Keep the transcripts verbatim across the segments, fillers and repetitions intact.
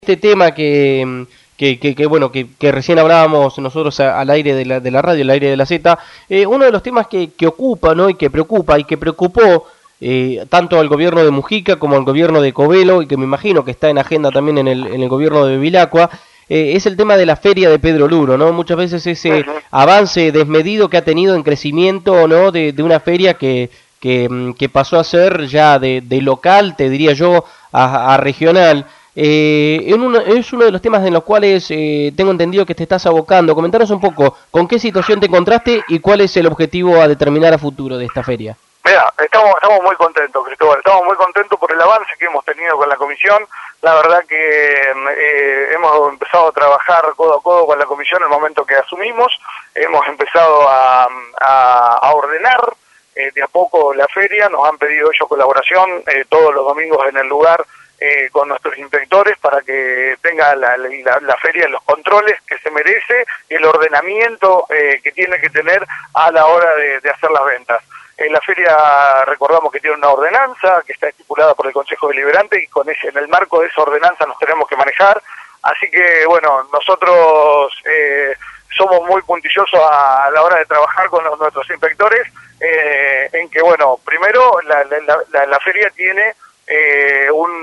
Este tema que, que, que, que bueno, que, que recién hablábamos nosotros a, al aire de la, de la radio, al aire de la Z, eh, uno de los temas que, que ocupa, ¿no? Y que preocupa y que preocupó eh, tanto al gobierno de Mujica como al gobierno de Covelo, y que me imagino que está en agenda también en el, en el gobierno de Bevilacqua, eh, es el tema de la feria de Pedro Luro, ¿no? Muchas veces ese Uh-huh. avance desmedido que ha tenido en crecimiento, ¿no? De, de una feria que, que, que pasó a ser ya de, de local, te diría yo, a, a regional. Eh, en uno, es uno de los temas en los cuales eh, tengo entendido que te estás abocando. Comentaros un poco con qué situación te encontraste y cuál es el objetivo a determinar a futuro de esta feria. Mira, estamos, estamos muy contentos, Cristóbal, estamos muy contentos por el avance que hemos tenido con la comisión. La verdad que eh, hemos empezado a trabajar codo a codo con la comisión en el momento que asumimos, hemos empezado a, a, a ordenar eh, de a poco la feria, nos han pedido ellos colaboración eh, todos los domingos en el lugar, Eh, con nuestros inspectores para que tenga la, la, la feria los controles que se merece y el ordenamiento eh, que tiene que tener a la hora de, de hacer las ventas. Eh, la feria, recordamos que tiene una ordenanza que está estipulada por el Consejo Deliberante y con ese, en el marco de esa ordenanza nos tenemos que manejar. Así que, bueno, nosotros eh, somos muy puntillosos a, a la hora de trabajar con los, nuestros inspectores eh, en que, bueno, primero la, la, la, la feria tiene Eh, un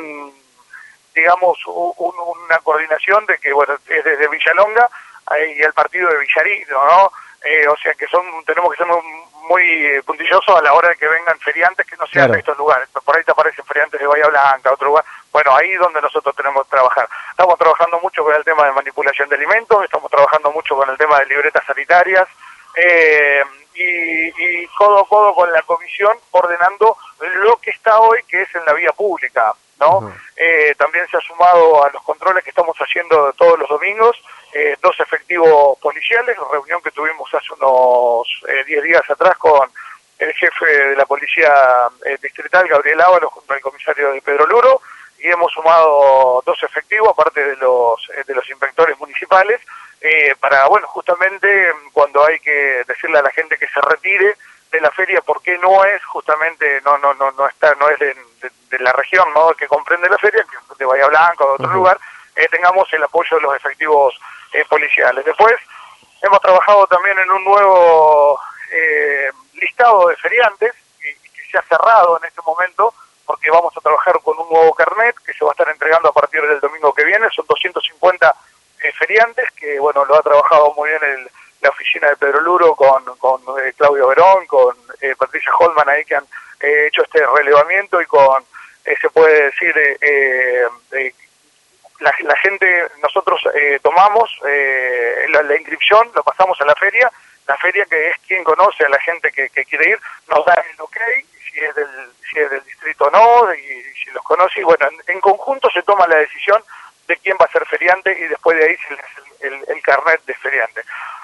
digamos un, una coordinación de que bueno es desde Villalonga eh, y el partido de Villarino, ¿no? Eh, o sea que son tenemos que ser muy, muy puntillosos a la hora de que vengan feriantes que no sean Claro. de estos lugares. Por ahí te aparecen feriantes de Bahía Blanca, otro lugar. Bueno, ahí es donde nosotros tenemos que trabajar. Estamos trabajando mucho con el tema de manipulación de alimentos, estamos trabajando mucho con el tema de libretas sanitarias, eh, y, y codo a codo con la comisión ordenando lo que está hoy, que es en la vía pública, ¿no? Uh-huh. Eh, también se ha sumado a los controles que estamos haciendo todos los domingos, eh, dos efectivos policiales, reunión que tuvimos hace unos diez días atrás con el jefe de la policía eh, distrital, Gabriel Ábalos, junto al comisario de Pedro Luro, y hemos sumado dos efectivos, aparte de los, eh, de los inspectores municipales, eh, para, bueno, justamente cuando hay que decirle a la gente que se retire de la feria, porque no es justamente, no no no no está, no es de, de, de la región, ¿no?, que comprende la feria, que de Bahía Blanca o de otro uh-huh. lugar, eh, tengamos el apoyo de los efectivos eh, policiales. Después, hemos trabajado también en un nuevo eh, listado de feriantes, que, que se ha cerrado en este momento, porque vamos a trabajar con un nuevo carnet que se va a estar entregando a partir del domingo que viene. Son doscientos cincuenta eh, feriantes, que bueno, lo ha trabajado muy bien el la oficina de Pedro Luro con, con eh, Claudio Verón, con eh, Patricia Holman ahí que han eh, hecho este relevamiento y con, eh, se puede decir, eh, eh, la, la gente, nosotros eh, tomamos eh, la, la inscripción, lo pasamos a la feria, la feria que es quien conoce a la gente que, que quiere ir, nos da el ok, si es del, si es del distrito o no, y, y si los conoce, y bueno, en, en conjunto se toma la decisión de quién va a ser feriante y después de ahí se le hace el, el, el carnet de feriante.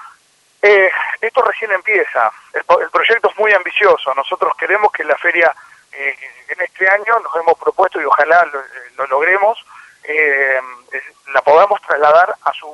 Eh, esto recién empieza, el, el proyecto es muy ambicioso, nosotros queremos que la feria eh, en este año nos hemos propuesto y ojalá lo, lo logremos, eh, la podamos trasladar a su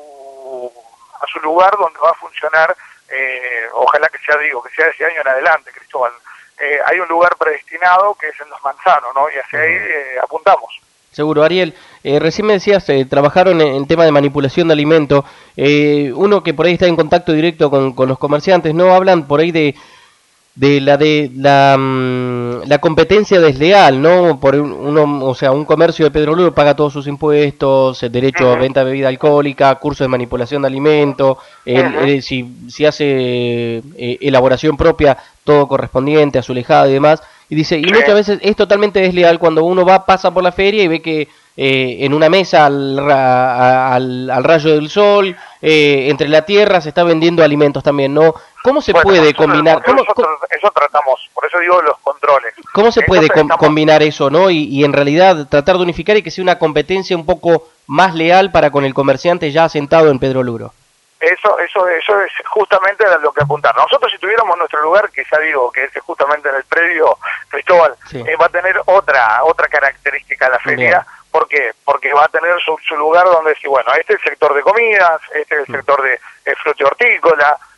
a su lugar donde va a funcionar, eh, ojalá que sea, digo, que sea ese año en adelante, Cristóbal. Eh, hay un lugar predestinado que es en Los Manzanos, ¿no? Y hacia ahí eh, apuntamos. Seguro, Ariel. Eh, recién me decías, eh, trabajaron en, en tema de manipulación de alimentos. Eh, uno que por ahí está en contacto directo con, con los comerciantes, ¿no? Hablan por ahí de de la de la, um, la competencia desleal, ¿no? Por uno, o sea, un comercio de Pedro Luro paga todos sus impuestos, el derecho uh-huh. a venta de bebida alcohólica, curso de manipulación de alimentos, el, uh-huh. el, si, si hace eh, elaboración propia, todo correspondiente a su lejada y demás. Y dice, y muchas veces es totalmente desleal cuando uno va, pasa por la feria y ve que eh, en una mesa al, a, al, al rayo del sol, eh, entre la tierra, se está vendiendo alimentos también, ¿no? ¿Cómo se bueno, puede nosotros, combinar? ¿Cómo, nosotros, eso tratamos, por eso digo los controles. ¿Cómo se puede com estamos... combinar eso, no? Y, y en realidad tratar de unificar y que sea una competencia un poco más leal para con el comerciante ya asentado en Pedro Luro. Eso, eso, eso es justamente a lo que apuntar. Nosotros si tuviéramos nuestro lugar, que ya digo que es justamente en el predio Cristóbal, sí. eh, va a tener otra otra característica la feria. Bien. ¿Por qué? Porque va a tener su, su lugar donde decir, bueno, este es el sector de comidas, este es el sector de, de fruta y hortícola,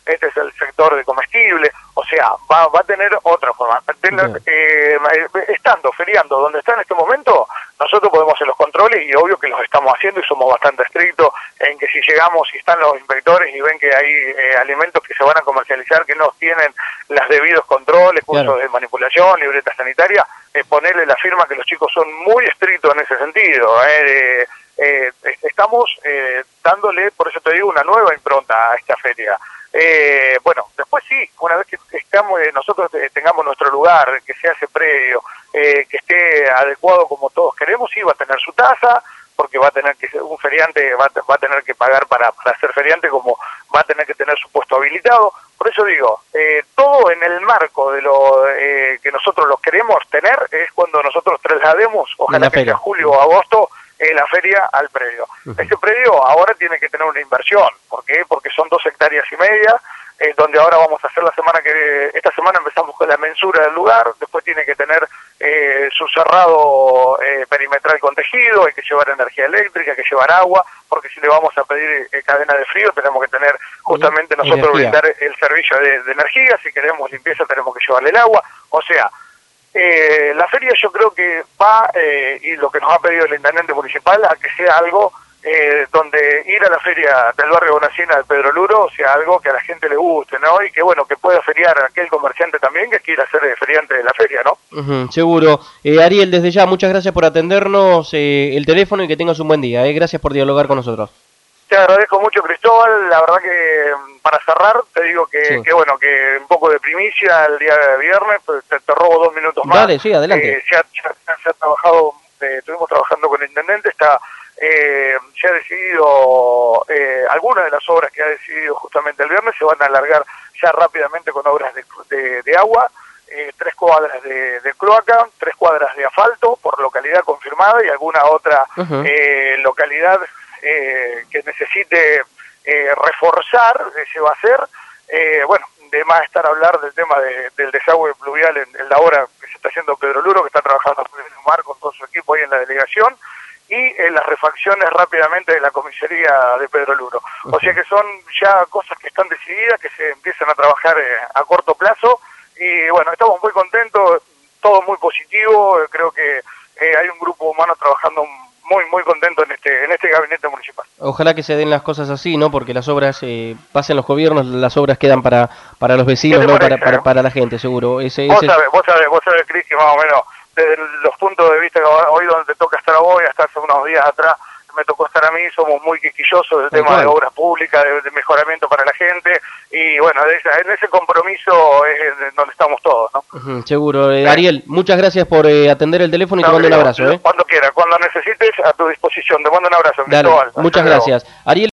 este es el sector de comestible, o sea, va, va a tener otra forma. Tener, eh, estando, feriando donde está en este momento, nosotros podemos hacer los controles y obvio que los estamos haciendo y somos bastante estrictos en que si llegamos y están los inspectores y ven que hay eh, alimentos que se van a comercializar que no tienen los debidos controles, cursos claro. de manipulación, libretas sanitarias, eh, ponerle la firma que los chicos son muy estrictos en ese sentido. Eh, eh, eh, estamos eh, dándole, por eso te digo, una nueva impronta a esta feria. Eh, bueno, después sí, una vez que estamos, eh, nosotros eh, tengamos nuestro lugar, que sea ese predio, eh, que esté adecuado como todos queremos, sí va a tener su tasa, porque va a tener que ser un feriante, va, va a tener que pagar para, para ser feriante, como va a tener que tener su puesto habilitado. Por eso digo, eh, todo en el marco de lo eh, que nosotros los queremos tener es cuando nosotros traslademos, ojalá que sea julio o agosto, eh, la feria al predio. Uh-huh. Ese predio ahora tiene que tener una inversión. ¿Por qué? Porque son dos hectáreas y media, eh, donde ahora vamos a hacer la semana que... Esta semana empezamos con la mensura del lugar, después tiene que tener eh, su cerrado eh, perimetral con tejido, hay que llevar energía eléctrica, hay que llevar agua, porque si le vamos a pedir eh, cadena de frío tenemos que tener justamente nosotros energía. brindar el servicio de, de energía, si queremos limpieza tenemos que llevarle el agua, o sea... Eh, la feria yo creo que va, eh, y lo que nos ha pedido el intendente municipal, a que sea algo eh, donde ir a la feria del barrio Bonacina de Pedro Luro sea algo que a la gente le guste, ¿no? Y que bueno, que pueda feriar a aquel comerciante también que quiera ser feriante de la feria, ¿no? Uh-huh, seguro. Eh, Ariel, desde ya, muchas gracias por atendernos eh, el teléfono y que tengas un buen día. Eh. Gracias por dialogar con nosotros. Te agradezco mucho, Cristóbal. La verdad que para cerrar te digo que, sí. que bueno, que un poco de primicia el día de viernes, pues te, te robo dos minutos más. Dale, sí, adelante. Eh, se, ha, se, ha, se ha trabajado, eh, estuvimos trabajando con el intendente, está eh, se ha decidido, eh, algunas de las obras que ha decidido justamente el viernes se van a alargar ya rápidamente con obras de, de, de agua, eh, tres cuadras de, de cloaca, tres cuadras de asfalto por localidad confirmada y alguna otra uh-huh. eh, localidad Eh, que necesite eh, reforzar, eh, se va a hacer. Eh, bueno, de más estar a hablar del tema de, del desagüe pluvial en, en la obra que se está haciendo Pedro Luro, que está trabajando en Mar con todo su equipo ahí en la delegación, y eh, las refacciones rápidamente de la comisaría de Pedro Luro. O sea que son ya cosas que están decididas, que se empiezan a trabajar eh, a corto plazo, y bueno, estamos muy contentos, todo muy positivo, creo que eh, hay un grupo humano trabajando muy muy contento en este en este gabinete municipal. Ojalá que se den las cosas así, ¿no? Porque las obras eh, pasen los gobiernos, las obras quedan para para los vecinos, no parece, para, para para la gente, seguro. Ese, vos ese... sabés, vos sabés, vos sabés, Cris, que más o menos desde los puntos de vista que hoy donde te toca estar a vos y hasta hace unos días atrás me tocó estar a mí, somos muy quisquillosos del tema de obras públicas, de, de mejoramiento para la gente, y bueno, de esa, en ese compromiso es donde estamos todos, ¿no? Uh-huh, seguro. Eh, Ariel, muchas gracias por eh, atender el teléfono y no, te mando un abrazo. ¿eh? Cuando quiera, cuando necesites, a tu disposición. Te mando un abrazo, Cristóbal. Muchas gracias. Ariel